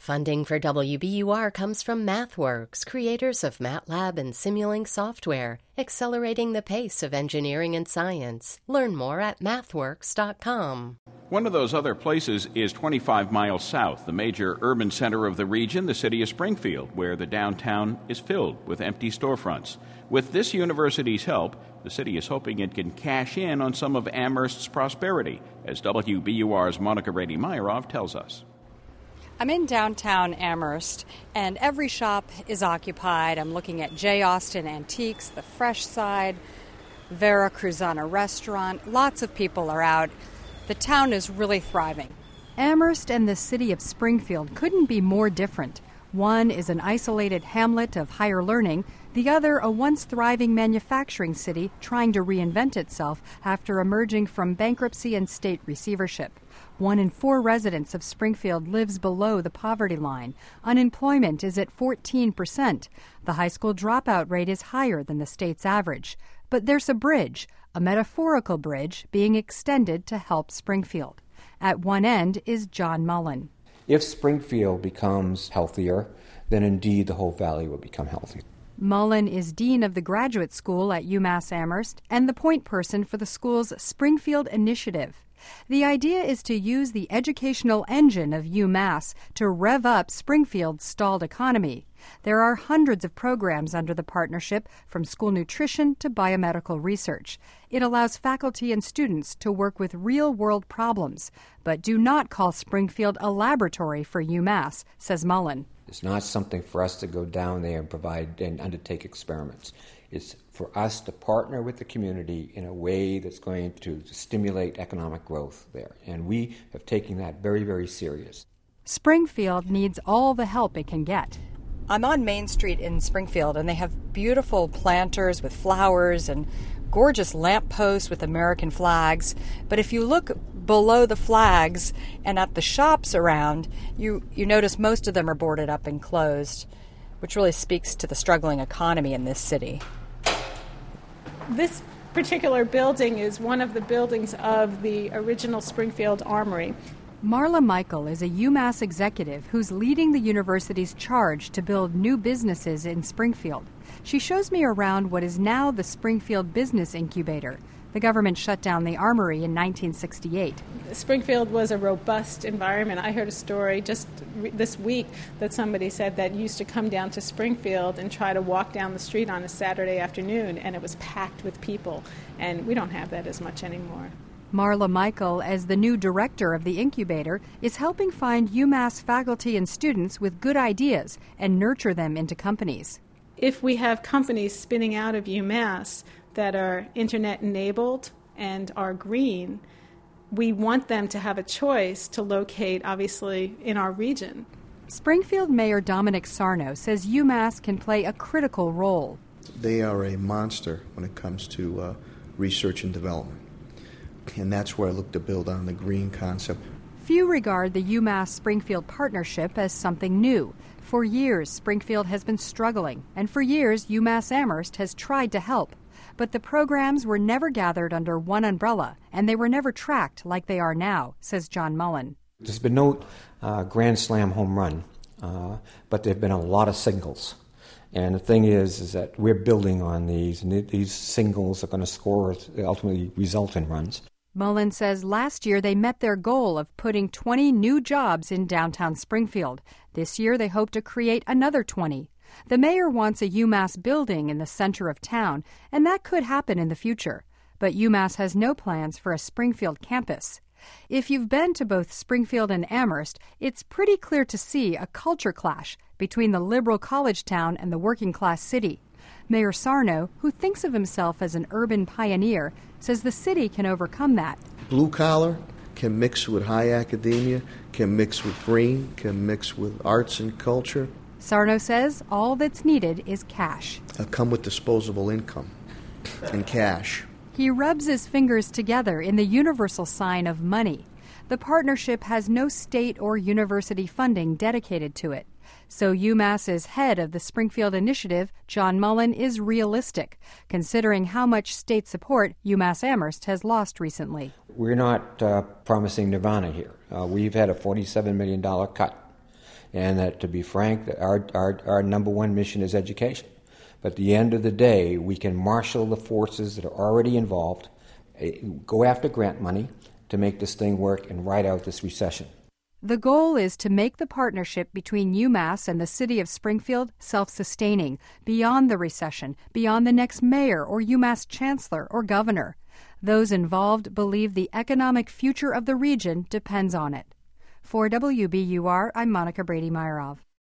Funding for WBUR comes from MathWorks, creators of MATLAB and Simulink software, accelerating the pace of engineering and science. Learn more at mathworks.com. One of those other places is 25 miles south, the major urban center of the region, the city of Springfield, where the downtown is filled with empty storefronts. With this university's help, the city is hoping it can cash in on some of Amherst's prosperity, as WBUR's Monica Rady-Meyerov tells us. I'm in downtown Amherst, and every shop is occupied. I'm looking at J. Austin Antiques, the Fresh Side, Vera Cruzana Restaurant. Lots of people are out. The town is really thriving. Amherst and the city of Springfield couldn't be more different. One is an isolated hamlet of higher learning, the other a once thriving manufacturing city trying to reinvent itself after emerging from bankruptcy and state receivership. 1 in 4 residents of Springfield lives below the poverty line. Unemployment is at 14%. The high school dropout rate is higher than the state's average. But there's a bridge, a metaphorical bridge, being extended to help Springfield. At one end is John Mullen. If Springfield becomes healthier, then indeed the whole valley will become healthy. Mullen is dean of the graduate school at UMass Amherst and the point person for the school's Springfield Initiative. The idea is to use the educational engine of UMass to rev up Springfield's stalled economy. There are hundreds of programs under the partnership, from school nutrition to biomedical research. It allows faculty and students to work with real-world problems, but do not call Springfield a laboratory for UMass, says Mullen. It's not something for us to go down there and provide and undertake experiments. It's for us to partner with the community in a way that's going to stimulate economic growth there. And we have taken that very, very serious. Springfield needs all the help it can get. I'm on Main Street in Springfield, and they have beautiful planters with flowers and gorgeous lampposts with American flags. But if you look below the flags and at the shops around, you notice most of them are boarded up and closed, which really speaks to the struggling economy in this city. This particular building is one of the buildings of the original Springfield Armory. Marla Michael is a UMass executive who's leading the university's charge to build new businesses in Springfield. She shows me around what is now the Springfield Business Incubator. The government shut down the Armory in 1968. Springfield was a robust environment. I heard a story just this week that somebody said that used to come down to Springfield and try to walk down the street on a Saturday afternoon, and it was packed with people. And we don't have that as much anymore. Marla Michael, as the new director of the incubator, is helping find UMass faculty and students with good ideas and nurture them into companies. If we have companies spinning out of UMass that are internet-enabled and are green, we want them to have a choice to locate, obviously, in our region. Springfield Mayor Dominic Sarno says UMass can play a critical role. They are a monster when it comes to research and development. And that's where I look to build on the green concept. Few regard the UMass-Springfield partnership as something new. For years, Springfield has been struggling, and for years, UMass Amherst has tried to help. But the programs were never gathered under one umbrella, and they were never tracked like they are now, says John Mullen. There's been no grand slam home run, but there have been a lot of singles. And the thing is that we're building on these, and these singles are going to score, ultimately result in runs. Mullen says last year they met their goal of putting 20 new jobs in downtown Springfield. This year they hope to create another 20. The mayor wants a UMass building in the center of town, and that could happen in the future. But UMass has no plans for a Springfield campus. If you've been to both Springfield and Amherst, it's pretty clear to see a culture clash between the liberal college town and the working-class city. Mayor Sarno, who thinks of himself as an urban pioneer, says the city can overcome that. Blue collar can mix with high academia, can mix with green, can mix with arts and culture. Sarno says all that's needed is cash. Come with disposable income and cash. He rubs his fingers together in the universal sign of money. The partnership has no state or university funding dedicated to it. So UMass's head of the Springfield Initiative, John Mullen, is realistic, considering how much state support UMass Amherst has lost recently. We're not promising nirvana here. We've had a $47 million cut. And that, to be frank, our number one mission is education. But at the end of the day, we can marshal the forces that are already involved, go after grant money to make this thing work and ride out this recession. The goal is to make the partnership between UMass and the city of Springfield self-sustaining, beyond the recession, beyond the next mayor or UMass chancellor or governor. Those involved believe the economic future of the region depends on it. For WBUR, I'm Monica Brady-Meyerov.